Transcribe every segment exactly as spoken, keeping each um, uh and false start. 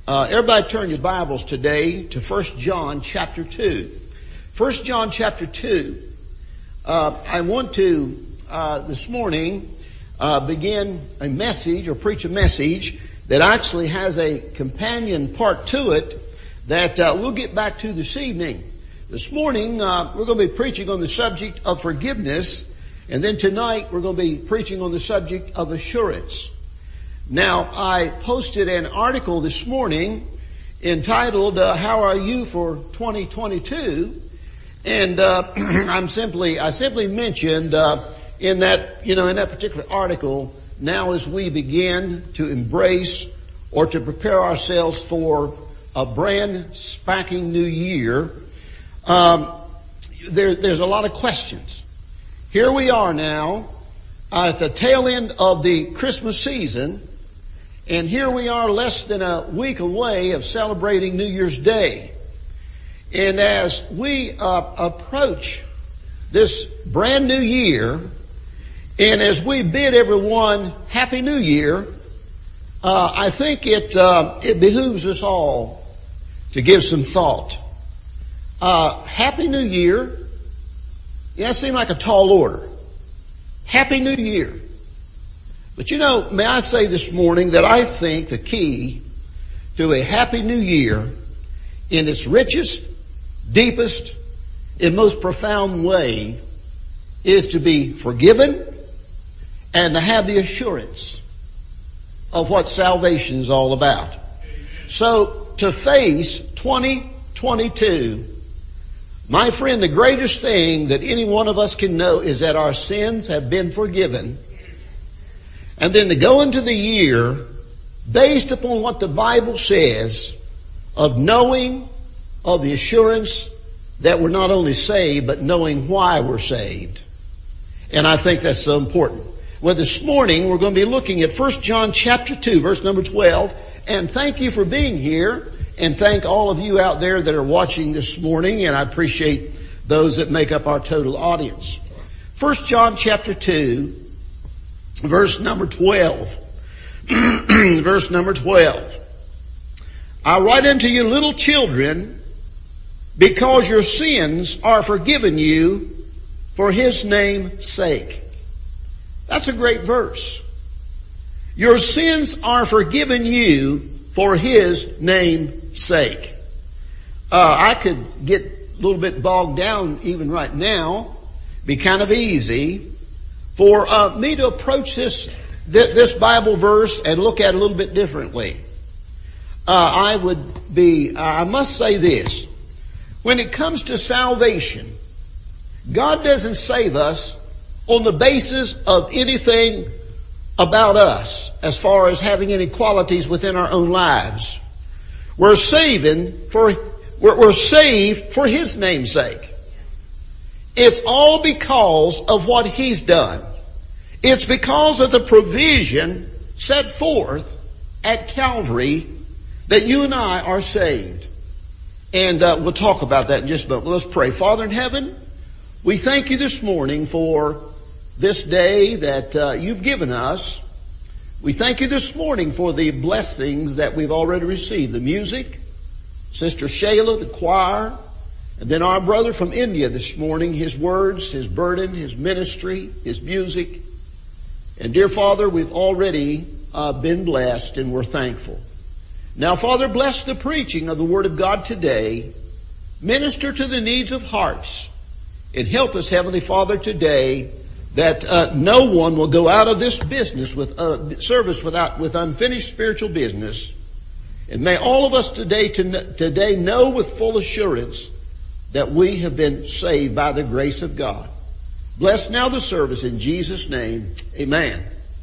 Uh, everybody turn your Bibles today to First John chapter two. First John chapter two. Uh, I want to, uh, this morning, uh, begin a message or preach a message that actually has a companion part to it that uh, we'll get back to this evening. This morning, uh, we're going to be preaching on the subject of forgiveness, and then tonight we're going to be preaching on the subject of assurance. Now, I posted an article this morning entitled, uh, How Are You for twenty twenty-two? And, uh, I'm simply, I simply mentioned, uh, in that, you know, in that particular article, now as we begin to embrace or to prepare ourselves for a brand spanking new year, um, there, there's a lot of questions. Here we are now, uh, at the tail end of the Christmas season, and here we are less than a week away of celebrating New Year's Day. And as we uh, approach this brand new year, and as we bid everyone Happy New Year, uh, I think it uh, it behooves us all to give some thought. Uh, Happy New Year. Yeah, it seemed like a tall order. Happy New Year. But you know, may I say this morning that I think the key to a Happy New Year in its richest, deepest, and most profound way is to be forgiven and to have the assurance of what salvation is all about. So to face twenty twenty-two, my friend, the greatest thing that any one of us can know is that our sins have been forgiven. And then to go into the year based upon what the Bible says of knowing of the assurance that we're not only saved, but knowing why we're saved. And I think that's so important. Well, this morning we're going to be looking at First John chapter two, verse number twelve. And thank you for being here. And thank all of you out there that are watching this morning. And I appreciate those that make up our total audience. First John chapter two, verse number twelve. Verse number twelve. I write unto you, little children, because your sins are forgiven you for His name's sake. That's a great verse. Your sins are forgiven you for His name's sake. Uh, I could get a little bit bogged down even right now. Be kind of easy for uh, me to approach this, this this Bible verse and look at it a little bit differently. Uh, I would be, I must say this. When it comes to salvation, God doesn't save us on the basis of anything about us as far as having any qualities within our own lives. We're saving for, we're, we're saved for His name's sake. It's all because of what He's done. It's because of the provision set forth at Calvary that you and I are saved. And uh, we'll talk about that in just a moment. Let's pray. Father in heaven, we thank you this morning for this day that uh, you've given us. We thank you this morning for the blessings that we've already received. The music, Sister Shayla, the choir, and then our brother from India this morning, his words, his burden, his ministry, his music. And dear Father, we've already uh, been blessed and we're thankful. Now, Father, bless the preaching of the Word of God today. Minister to the needs of hearts. And help us, Heavenly Father, today that uh, no one will go out of this business with uh, service without with unfinished spiritual business. And may all of us today to, today know with full assurance that we have been saved by the grace of God. Bless now the service in Jesus' name. Amen.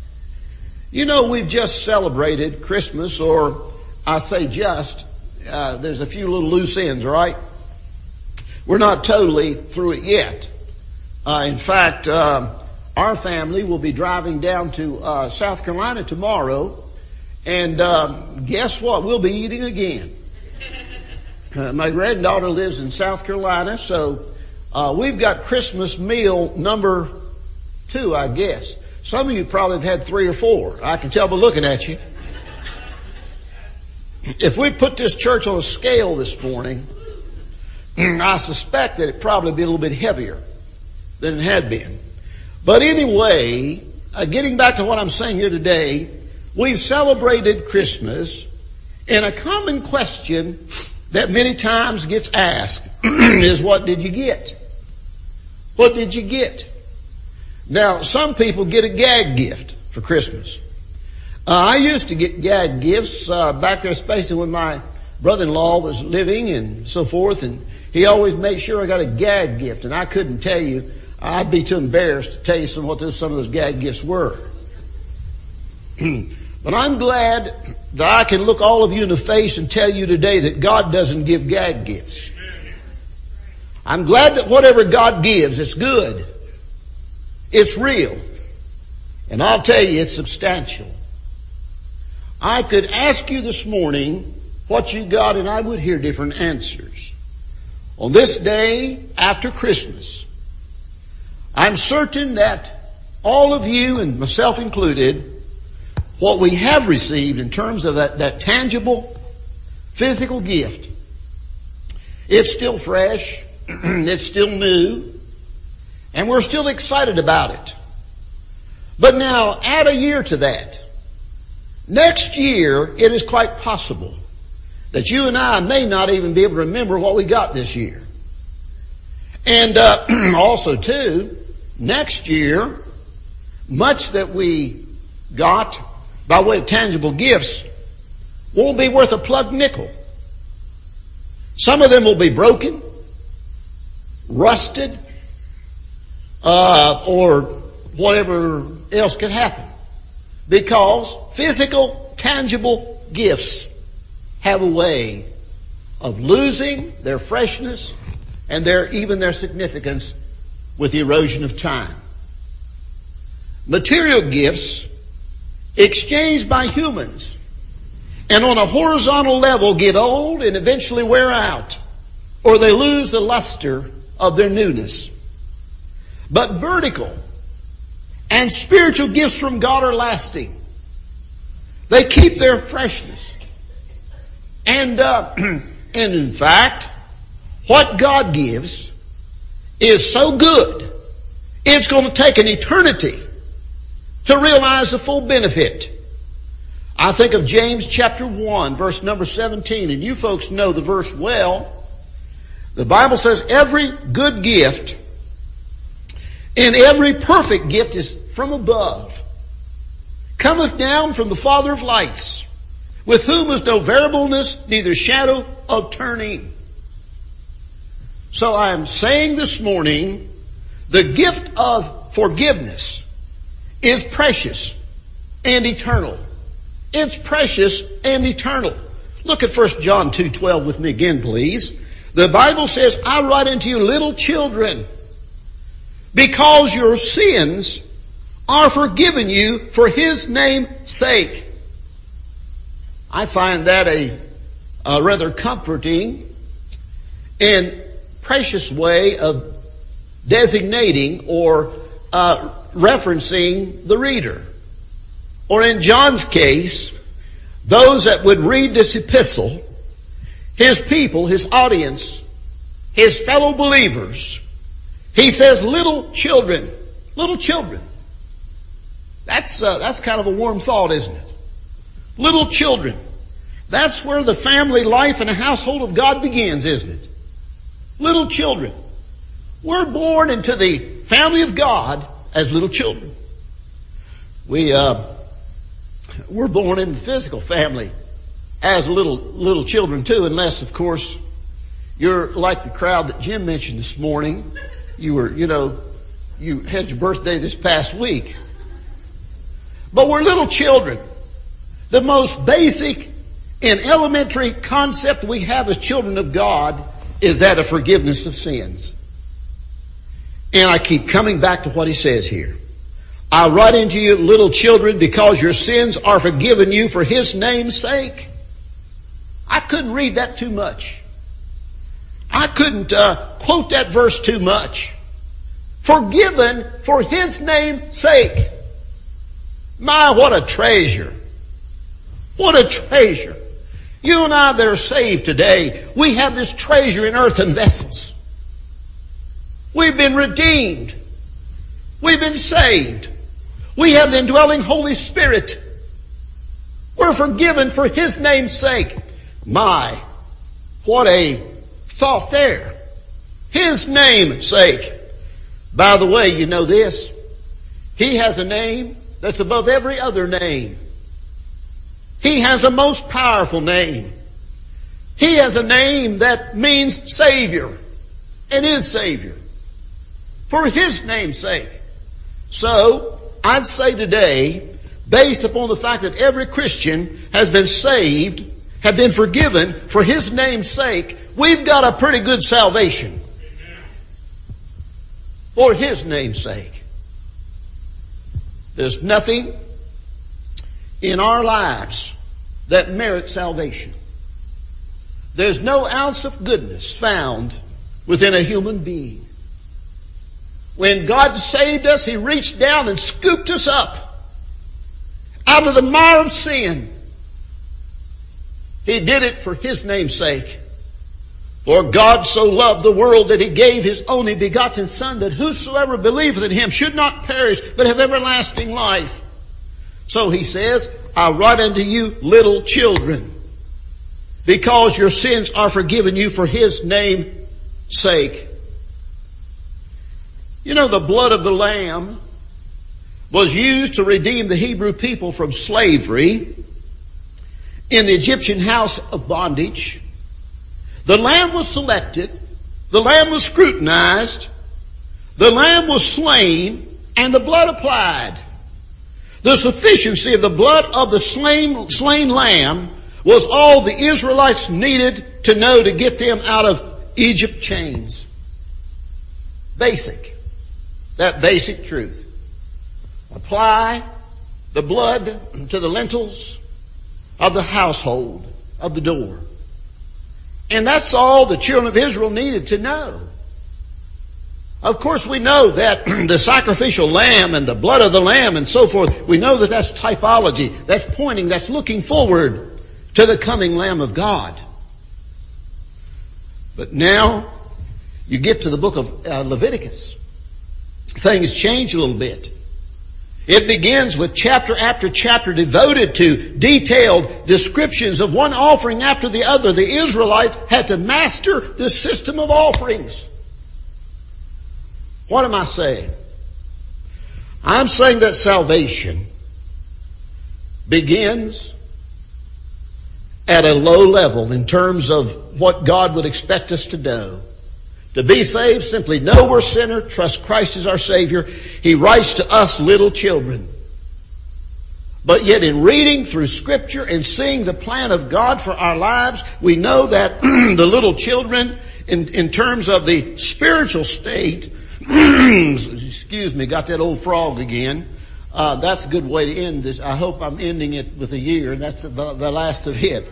You know, we've just celebrated Christmas, or I say just, uh, there's a few little loose ends, right? We're not totally through it yet. Uh, in fact, uh, our family will be driving down to uh, South Carolina tomorrow, and uh, guess what? We'll be eating again. Uh, my granddaughter lives in South Carolina, so uh, we've got Christmas meal number two, I guess. Some of you probably have had three or four. I can tell by looking at you. if we put this church on a scale this morning, I suspect that it'd probably be a little bit heavier than it had been. But anyway, uh, getting back to what I'm saying here today, we've celebrated Christmas, and a common question that many times gets asked is, what did you get? What did you get? Now, some people get a gag gift for Christmas. Uh, I used to get gag gifts uh, back there, especially when my brother-in-law was living and so forth, and he always made sure I got a gag gift, and I couldn't tell you. I'd be too embarrassed to tell you some what those, some of those gag gifts were. But I'm glad that I can look all of you in the face and tell you today that God doesn't give gag gifts. I'm glad that whatever God gives, it's good. It's real. And I'll tell you, it's substantial. I could ask you this morning what you got, and I would hear different answers. On this day after Christmas, I'm certain that all of you, and myself included, what we have received in terms of that, that tangible, physical gift, it's still fresh, it's still new, and we're still excited about it. But now, add a year to that. Next year, it is quite possible that you and I may not even be able to remember what we got this year. And uh, also, too, next year, much that we got by way of tangible gifts won't be worth a plug nickel. Some of them will be broken, rusted, uh, or whatever else could happen. Because physical, tangible gifts have a way of losing their freshness and their, even their significance with the erosion of time. Material gifts exchanged by humans and on a horizontal level get old and eventually wear out, or they lose the luster of their newness. But vertical and spiritual gifts from God are lasting. They keep their freshness. And, uh, and in fact, what God gives is so good, it's going to take an eternity to realize the full benefit. I think of James chapter one, verse number seventeen, and you folks know the verse well. The Bible says, every good gift and every perfect gift is from above, cometh down from the Father of lights, with whom is no variableness, neither shadow of turning. So I am saying this morning, the gift of forgiveness is precious and eternal. It's precious and eternal. Look at First John two twelve with me again, please. The Bible says, I write unto you little children, because your sins are forgiven you for His name's sake. I find that a, a rather comforting and precious way of designating or uh, referencing the reader. Or in John's case, those that would read this epistle, his people, his audience, his fellow believers, he says, little children, little children. That's, uh, that's kind of a warm thought, isn't it? Little children. That's where the family life and the household of God begins, isn't it? Little children. We're born into the family of God as little children. We, uh, we're born into the physical family as little, little children too, unless, of course, you're like the crowd that Jim mentioned this morning. You were, you know, you had your birthday this past week. But we're little children. The most basic and elementary concept we have as children of God is that of forgiveness of sins. And I keep coming back to what he says here. I write unto you, little children, because your sins are forgiven you for His name's sake. I couldn't read that too much. I couldn't uh, quote that verse too much. Forgiven for His name's sake. My, what a treasure. What a treasure. You and I that are saved today, we have this treasure in earthen vessels. We've been redeemed. We've been saved. We have the indwelling Holy Spirit. We're forgiven for His name's sake. My, what a thought there. His name's sake. By the way, you know this. He has a name that's above every other name. He has a most powerful name. He has a name that means Savior and is Savior. For His name's sake. So, I'd say today, based upon the fact that every Christian has been saved, have been forgiven for His name's sake, we've got a pretty good salvation. For His name's sake. There's nothing in our lives that merits salvation. There's no ounce of goodness found within a human being. When God saved us, He reached down and scooped us up out of the mire of sin. He did it for His name's sake. For God so loved the world that He gave His only begotten Son, that whosoever believeth in Him should not perish, but have everlasting life. So He says, I write unto you little children, because your sins are forgiven you for His name's sake. You know, the blood of the Lamb was used to redeem the Hebrew people from slavery in the Egyptian house of bondage. The lamb was selected, the lamb was scrutinized, the lamb was slain, and the blood applied. The sufficiency of the blood of the slain, slain lamb was all the Israelites needed to know to get them out of Egypt chains. Basic. That basic truth. Apply the blood to the lintels of the household of the door. And that's all the children of Israel needed to know. Of course, we know that the sacrificial lamb and the blood of the lamb and so forth, we know that that's typology. That's pointing, that's looking forward to the coming Lamb of God. But now, you get to the book of uh, Leviticus. Things change a little bit. It begins with chapter after chapter devoted to detailed descriptions of one offering after the other. The Israelites had to master the system of offerings. What am I saying? I'm saying that salvation begins at a low level in terms of what God would expect us to do. To be saved, simply know we're sinner, trust Christ as our Savior. He writes to us little children. But yet in reading through Scripture and seeing the plan of God for our lives, we know that the little children, in, in terms of the spiritual state, excuse me, got that old frog again. Uh, that's a good way to end this. I hope I'm ending it with a year. That's the, the last of it.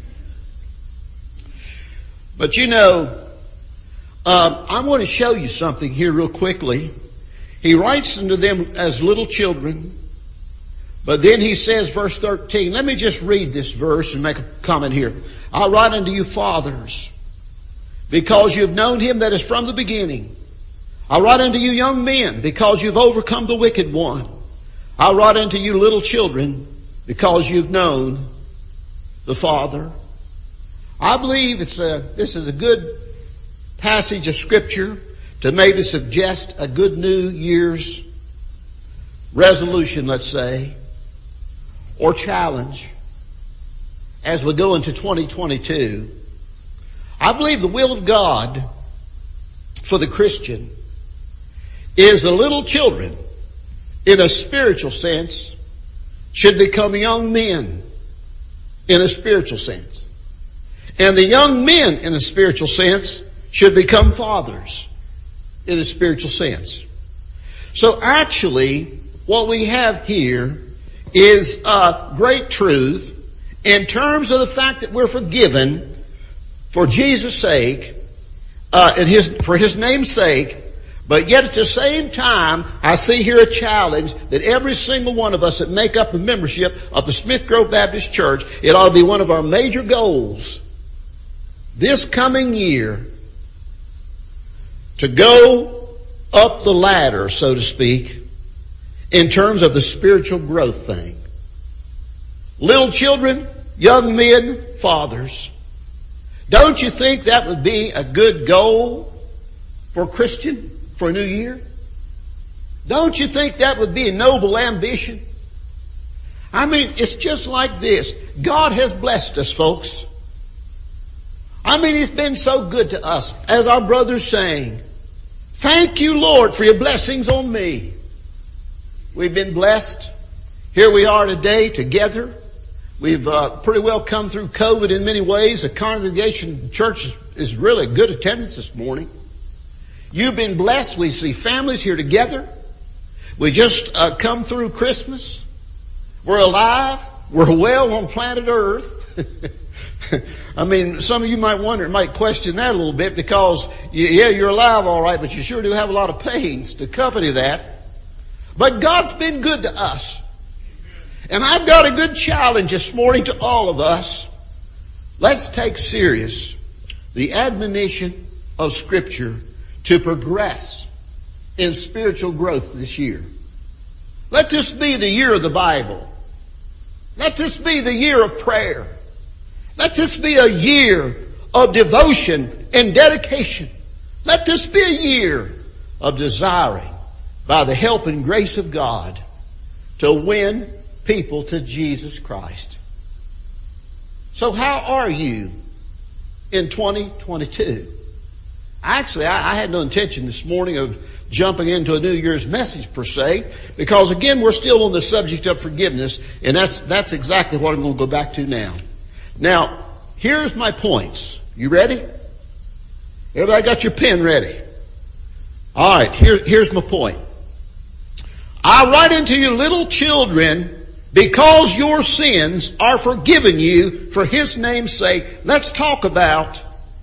But you know, Uh, I want to show you something here real quickly. He writes unto them as little children, but then he says, verse thirteen, let me just read this verse and make a comment here. I write unto you fathers, because you have known Him that is from the beginning. I write unto you young men, because you've overcome the wicked one. I write unto you little children, because you've known the Father. I believe it's a, this is a good passage of Scripture to maybe suggest a good New Year's resolution, let's say, or challenge as we go into twenty twenty-two. I believe the will of God for the Christian is the little children, in a spiritual sense, should become young men in a spiritual sense. And the young men in a spiritual sense should become fathers in a spiritual sense. So actually, what we have here is a great truth in terms of the fact that we're forgiven for Jesus' sake, uh, and his, for His name's sake, But yet at the same time, I see here a challenge that every single one of us that make up the membership of the Smith Grove Baptist Church, it ought to be one of our major goals this coming year to go up the ladder, so to speak, in terms of the spiritual growth thing. Little children, young men, fathers, don't you think that would be a good goal for a Christian for a new year? Don't you think that would be a noble ambition? I mean, it's just like this. God has blessed us, folks. I mean, He's been so good to us. As our brother's saying, thank you, Lord, for your blessings on me. We've been blessed. Here we are today together. We've uh, pretty well come through COVID in many ways. The congregation, the church is, is really good attendance this morning. You've been blessed. We see families here together. We just uh, come through Christmas. We're alive. We're well on planet Earth. I mean, some of you might wonder, might question that a little bit because, yeah, you're alive all right, but you sure do have a lot of pains to accompany that. But God's been good to us. And I've got a good challenge this morning to all of us. Let's take serious the admonition of Scripture to progress in spiritual growth this year. Let this be the year of the Bible. Let this be the year of prayer. Let this be a year of devotion and dedication. Let this be a year of desiring, by the help and grace of God, to win people to Jesus Christ. So how are you in twenty twenty-two? Actually, I, I had no intention this morning of jumping into a New Year's message per se, because again, we're still on the subject of forgiveness, and that's that's exactly what I'm going to go back to now. Now, here's my points. You ready? Everybody got your pen ready? All right, here, here's my point. I write unto you, little children, because your sins are forgiven you for His name's sake. Let's talk about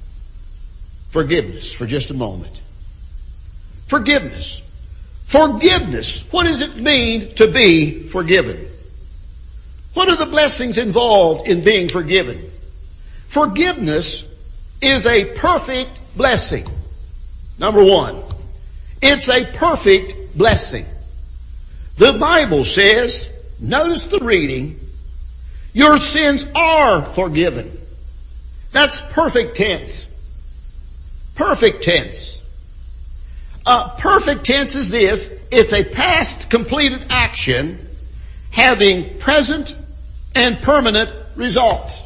forgiveness for just a moment. Forgiveness. Forgiveness. What does it mean to be forgiven? What are the blessings involved in being forgiven? Forgiveness is a perfect blessing. Number one, it's a perfect blessing. The Bible says, notice the reading, your sins are forgiven. That's perfect tense. Perfect tense. Uh, perfect tense is this, it's a past completed action having present and permanent results.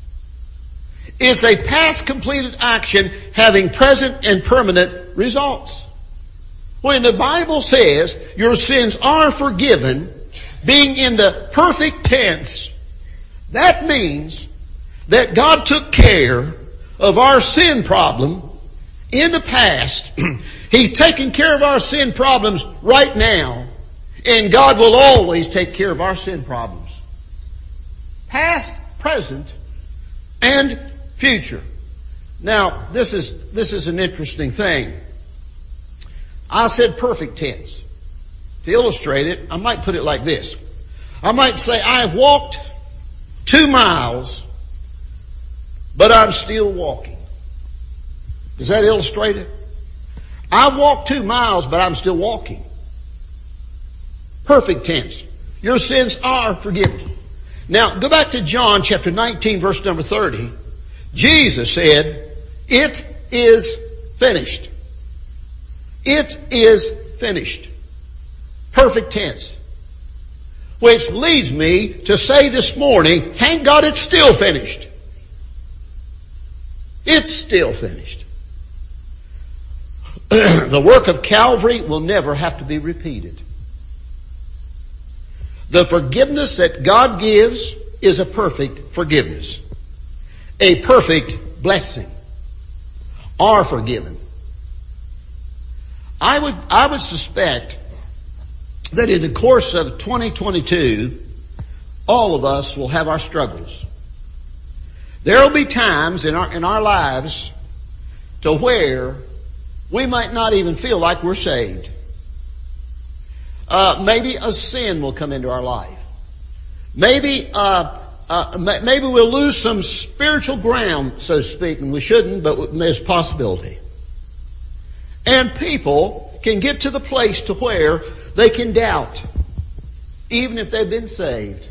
It's a past completed action having present and permanent results. When the Bible says your sins are forgiven, being in the perfect tense, that means that God took care of our sin problem in the past. He's taking care of our sin problems right now, and God will always take care of our sin problems. Past, present, and future. Now, this is, this is an interesting thing. I said perfect tense. To illustrate it, I might put it like this. I might say, I've walked two miles, but I'm still walking. Does that illustrate it? I've walked two miles, but I'm still walking. Perfect tense. Your sins are forgiven. Now, go back to John chapter nineteen, verse number thirty. Jesus said, it is finished. It is finished. Perfect tense. Which leads me to say this morning, thank God it's still finished. It's still finished. The work of Calvary will never have to be repeated. The forgiveness that God gives is a perfect forgiveness. A perfect blessing. Are forgiven. I would, I would suspect that in the course of twenty twenty-two, all of us will have our struggles. There will be times in our, in our lives to where We might not even feel like we're saved. Uh, maybe a sin will come into our life. Maybe, uh, uh, maybe we'll lose some spiritual ground, so to speak, and we shouldn't, but there's a possibility. And people can get to the place to where they can doubt, even if they've been saved.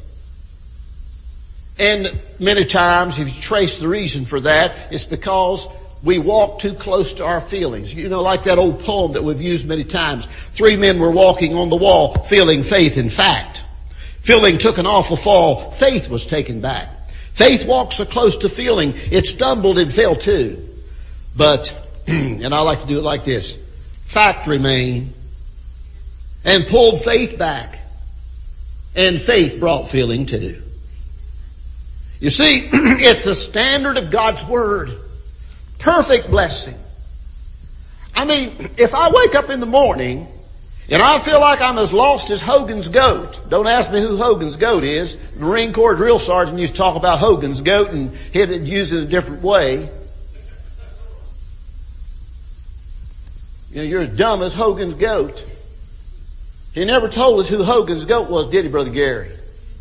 And many times, if you trace the reason for that, it's because we walk too close to our feelings. You know, like that old poem that we've used many times. Three men were walking on the wall, feeling faith in fact. Feeling took an awful fall. Faith was taken back. Faith walked so close to feeling, it stumbled and fell too. But, and I like to do it like this, fact remained and pulled faith back. And faith brought feeling too. You see, it's the standard of God's Word. Perfect blessing. I mean, if I wake up in the morning and I feel like I'm as lost as Hogan's goat. Don't ask me who Hogan's goat is. The Marine Corps drill sergeant used to talk about Hogan's goat and he'd use it a different way. You know, you're as dumb as Hogan's goat. He never told us who Hogan's goat was, did he, Brother Gary?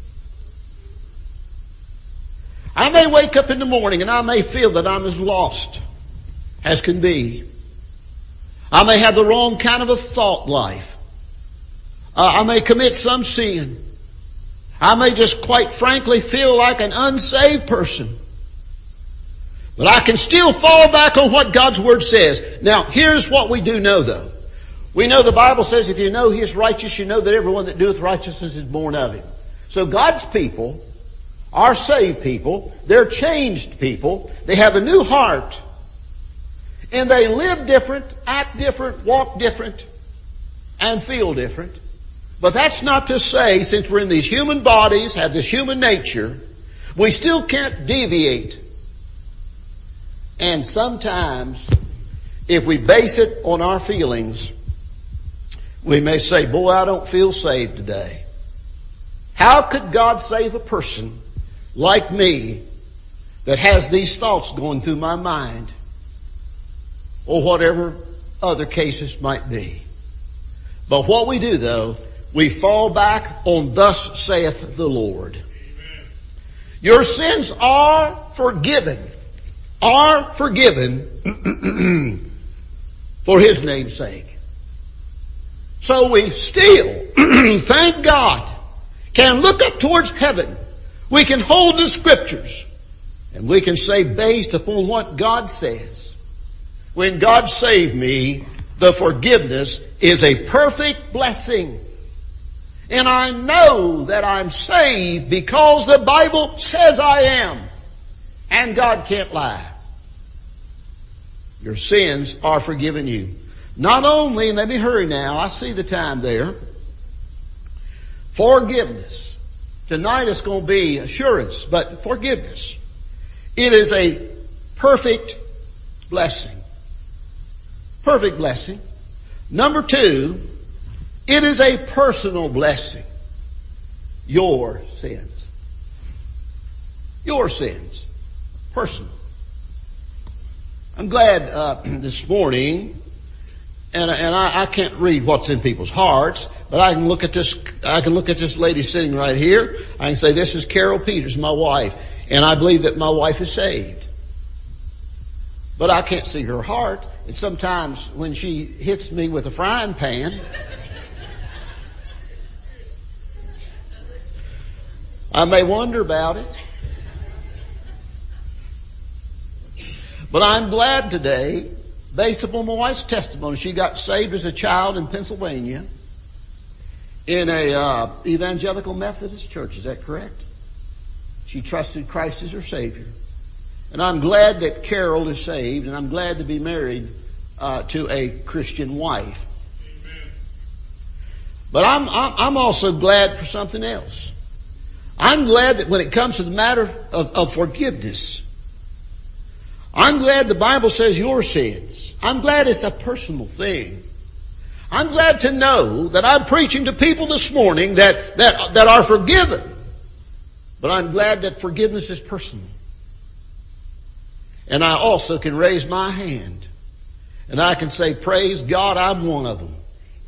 I may wake up in the morning and I may feel that I'm as lost as can be. I may have the wrong kind of a thought life. Uh, I may commit some sin. I may just quite frankly feel like an unsaved person. But I can still fall back on what God's Word says. Now, here's what we do know though. We know the Bible says if you know He is righteous, you know that everyone that doeth righteousness is born of Him. So God's people are saved people. They're changed people. They have a new heart. And they live different, act different, walk different, and feel different. But that's not to say, since we're in these human bodies, have this human nature, we still can't deviate. And sometimes, if we base it on our feelings, we may say, boy, I don't feel saved today. How could God save a person like me that has these thoughts going through my mind? Or whatever other cases might be. But what we do though, we fall back on thus saith the Lord. Amen. Your sins are forgiven. Are forgiven for His name's sake. So we still, thank God, can look up towards heaven. We can hold the Scriptures. And we can say based upon what God says. When God saved me, the forgiveness is a perfect blessing. And I know that I'm saved because the Bible says I am. And God can't lie. Your sins are forgiven you. Not only, and let me hurry now, I see the time there. Forgiveness. Tonight it's going to be assurance, but forgiveness. It is a perfect blessing. Perfect blessing. Number two, it is a personal blessing. Your sins. Your sins. Personal. I'm glad uh, this morning, and, and I, I can't read what's in people's hearts, but I can look at this, I can look at this lady sitting right here. I can say, this is Carol Peters, my wife, and I believe that my wife is saved. But I can't see her heart. And sometimes when she hits me with a frying pan, I may wonder about it. But I'm glad today, based upon my wife's testimony, she got saved as a child in Pennsylvania in a uh, evangelical Methodist church. Is that correct? She trusted Christ as her Savior. And I'm glad that Carol is saved, and I'm glad to be married uh, to a Christian wife. Amen. But I'm, I'm also glad for something else. I'm glad that when it comes to the matter of, of forgiveness, I'm glad the Bible says your sins. I'm glad it's a personal thing. I'm glad to know that I'm preaching to people this morning that, that, that are forgiven. But I'm glad that forgiveness is personal. And I also can raise my hand And I can say, praise God, I'm one of them.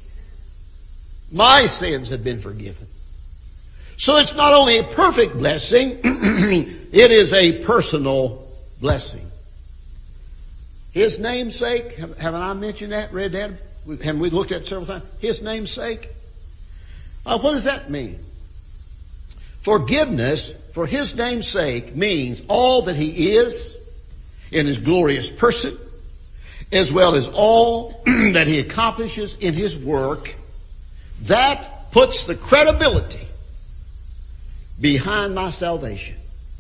My sins have been forgiven. So it's not only a perfect blessing, it is a personal blessing. His namesake, haven't I mentioned that, read that? Haven't we looked at it several times? His namesake. Uh, what does that mean? Forgiveness for His name's sake means all that He is in His glorious person, as well as all that He accomplishes in His work. That puts the credibility behind my salvation.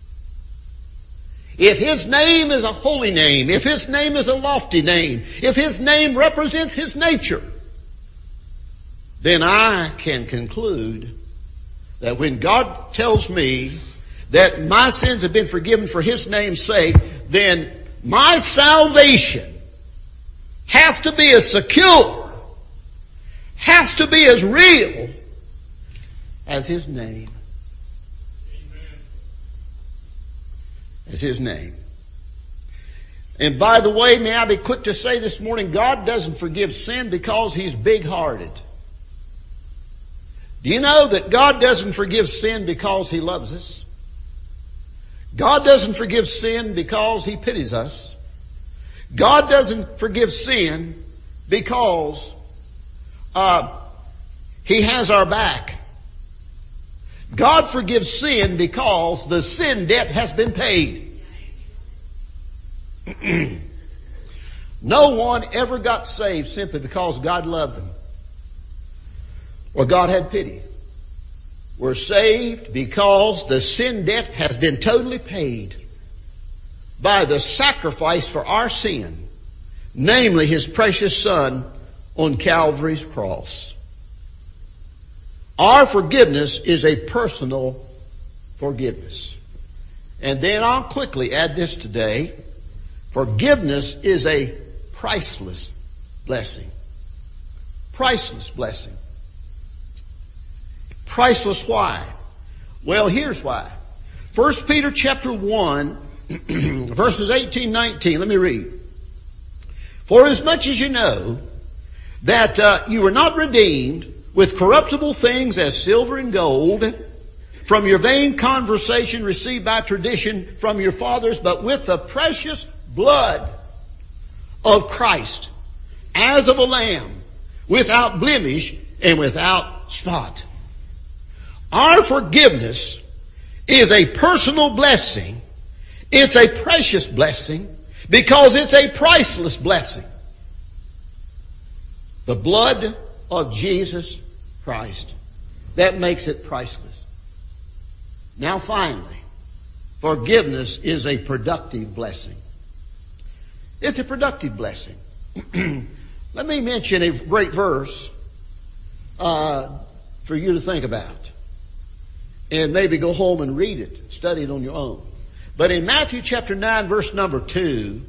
If His name is a holy name, if His name is a lofty name, if His name represents His nature, then I can conclude that when God tells me that my sins have been forgiven for His name's sake, then my salvation has to be as secure, has to be as real as His name. As His name. And by the way, may I be quick to say this morning, God doesn't forgive sin because He's big-hearted. Do you know that God doesn't forgive sin because He loves us? God doesn't forgive sin because He pities us. God doesn't forgive sin because uh, He has our back. God forgives sin because the sin debt has been paid. No one ever got saved simply because God loved them or God had pity. We're saved because the sin debt has been totally paid by the sacrifice for our sin, namely His precious Son on Calvary's cross. Our forgiveness is a personal forgiveness. And then I'll quickly add this today. Forgiveness is a priceless blessing. Priceless blessing. Priceless why? Well, here's why. First Peter chapter one, verses eighteen, nineteen. Let me read. For as much as you know that uh, you were not redeemed with corruptible things as silver and gold from your vain conversation received by tradition from your fathers, but with the precious blood of Christ, as of a lamb, without blemish and without spot. Our forgiveness is a personal blessing. It's a precious blessing because it's a priceless blessing. The blood of Jesus Christ. That makes it priceless. Now finally, forgiveness is a productive blessing. It's a productive blessing. Let me mention a great verse uh, for you to think about. And maybe go home and read it, study it on your own. But in Matthew chapter nine, verse number two,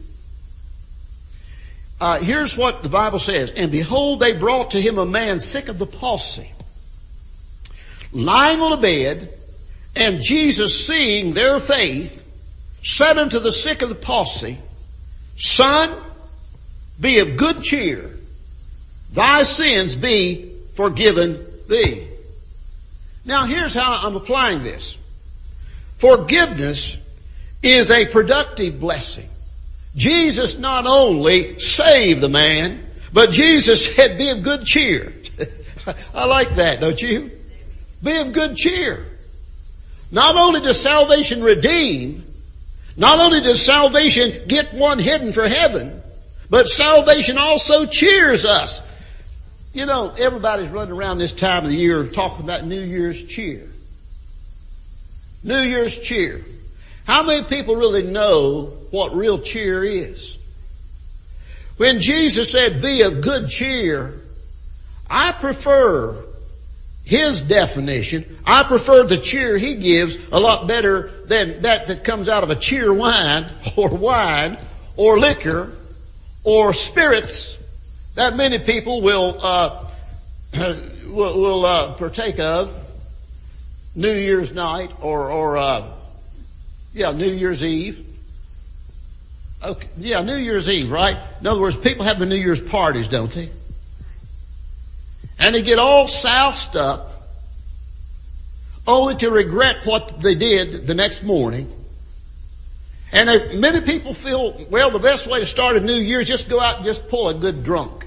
uh, here's what the Bible says. And behold, they brought to him a man sick of the palsy, lying on a bed. And Jesus, seeing their faith, said unto the sick of the palsy, Son, be of good cheer. Thy sins be forgiven thee. Now here's how I'm applying this. Forgiveness is a productive blessing. Jesus not only saved the man, but Jesus said, be of good cheer. I like that, don't you? Be of good cheer. Not only does salvation redeem, not only does salvation get one hidden for heaven, but salvation also cheers us. You know, everybody's running around this time of the year talking about New Year's cheer. New Year's cheer. How many people really know what real cheer is? When Jesus said, be of good cheer, I prefer His definition. I prefer the cheer He gives a lot better than that that comes out of a cheer wine or wine or liquor or spirits that many people will uh, will, will uh, partake of New Year's night or or uh, yeah New Year's Eve. Okay, yeah, New Year's Eve, right? In other words, people have the New Year's parties, don't they? And they get all soused up, only to regret what they did the next morning. And they, many people feel, well, the best way to start a new year is just go out and just pull a good drunk.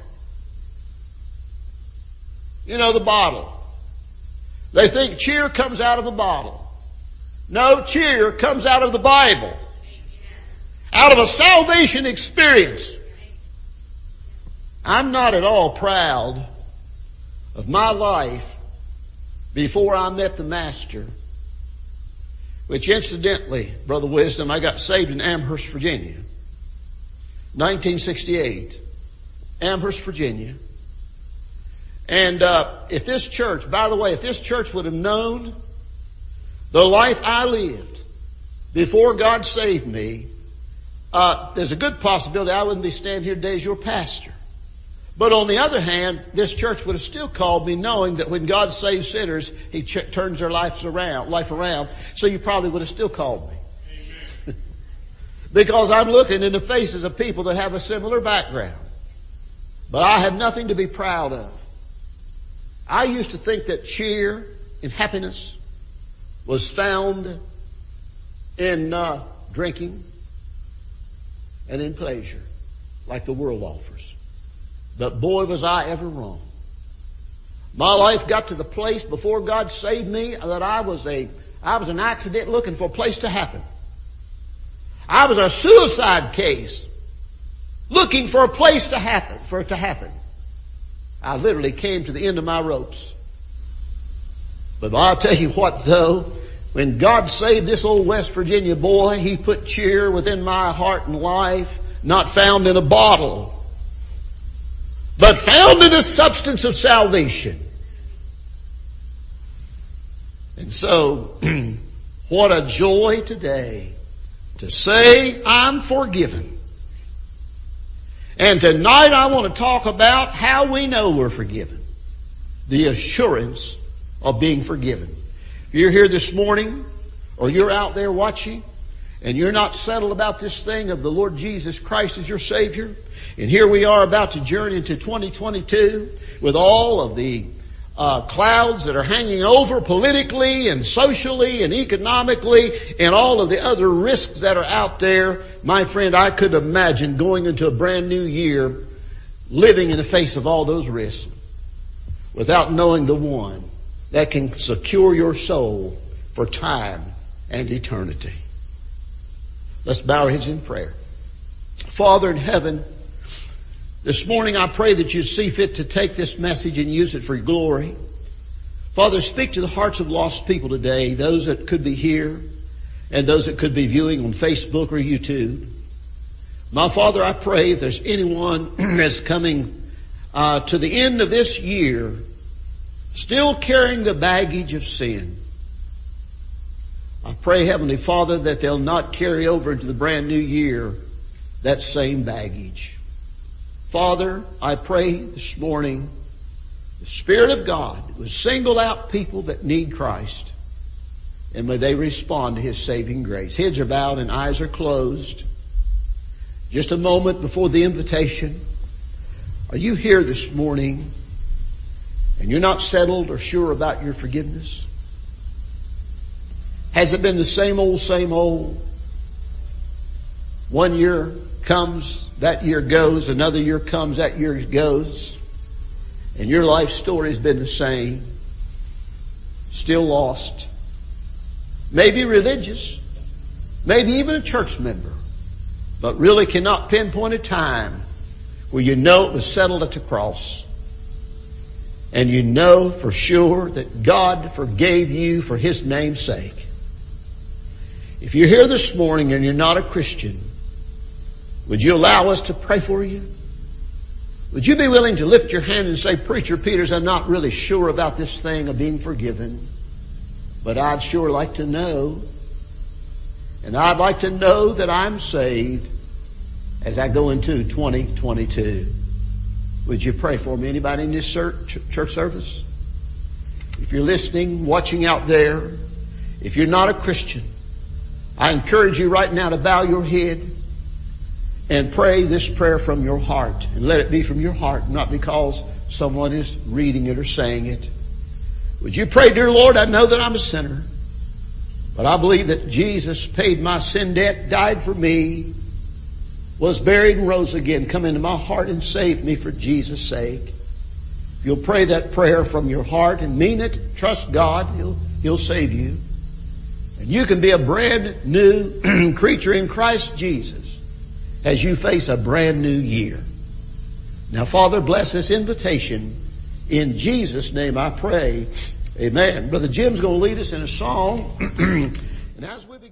You know, the bottle. They think cheer comes out of a bottle. No, cheer comes out of the Bible. Out of a salvation experience. I'm not at all proud of my life before I met the Master, which incidentally, Brother Wisdom, I got saved in Amherst, Virginia, nineteen sixty-eight, Amherst, Virginia. And uh, if this church, by the way, if this church would have known the life I lived before God saved me, uh, there's a good possibility I wouldn't be standing here today as your pastor. But on the other hand, this church would have still called me, knowing that when God saves sinners, He ch- turns their lives around, life around. So you probably would have still called me. Because I'm looking in the faces of people that have a similar background. But I have nothing to be proud of. I used to think that cheer and happiness was found in uh, drinking and in pleasure, like the world offers. But boy, was I ever wrong. My life got to the place before God saved me that I was a, I was an accident looking for a place to happen. I was a suicide case looking for a place to happen, for it to happen. I literally came to the end of my ropes. But I'll tell you what though, when God saved this old West Virginia boy, He put cheer within my heart and life, not found in a bottle, but found in the substance of salvation. And so, what a joy today to say I'm forgiven. And tonight I want to talk about how we know we're forgiven. The assurance of being forgiven. If you're here this morning, or you're out there watching, and you're not settled about this thing of the Lord Jesus Christ as your Savior, and here we are about to journey into twenty twenty-two with all of the uh, clouds that are hanging over politically and socially and economically and all of the other risks that are out there. My friend, I could imagine going into a brand new year living in the face of all those risks without knowing the one that can secure your soul for time and eternity. Let's bow our heads in prayer. Father in heaven, this morning I pray that you see fit to take this message and use it for glory. Father, speak to the hearts of lost people today, those that could be here and those that could be viewing on Facebook or YouTube. My Father, I pray if there's anyone that's coming uh, to the end of this year still carrying the baggage of sin, I pray, Heavenly Father, that they'll not carry over into the brand new year that same baggage. Father, I pray this morning the Spirit of God will single out people that need Christ, and may they respond to His saving grace. Heads are bowed and eyes are closed. Just a moment before the invitation. Are you here this morning and you're not settled or sure about your forgiveness? Has it been the same old, same old? One year comes, that year goes. Another year comes, that year goes. And your life story has been the same. Still lost. Maybe religious. Maybe even a church member. But really cannot pinpoint a time where you know it was settled at the cross. And you know for sure that God forgave you for His name's sake. If you're here this morning and you're not a Christian, would you allow us to pray for you? Would you be willing to lift your hand and say, Preacher Peters, I'm not really sure about this thing of being forgiven, but I'd sure like to know. And I'd like to know that I'm saved as I go into twenty twenty-two. Would you pray for me? Anybody in this church service? If you're listening, watching out there, if you're not a Christian, I encourage you right now to bow your head and pray this prayer from your heart. And let it be from your heart, not because someone is reading it or saying it. Would you pray, dear Lord, I know that I'm a sinner, but I believe that Jesus paid my sin debt, died for me, was buried and rose again. Come into my heart and save me for Jesus' sake. If you'll pray that prayer from your heart and mean it, trust God, He'll, He'll save you. And you can be a brand new creature in Christ Jesus as you face a brand new year. Now, Father, bless this invitation. In Jesus' name I pray. Amen. Brother Jim's going to lead us in a song. And as we begin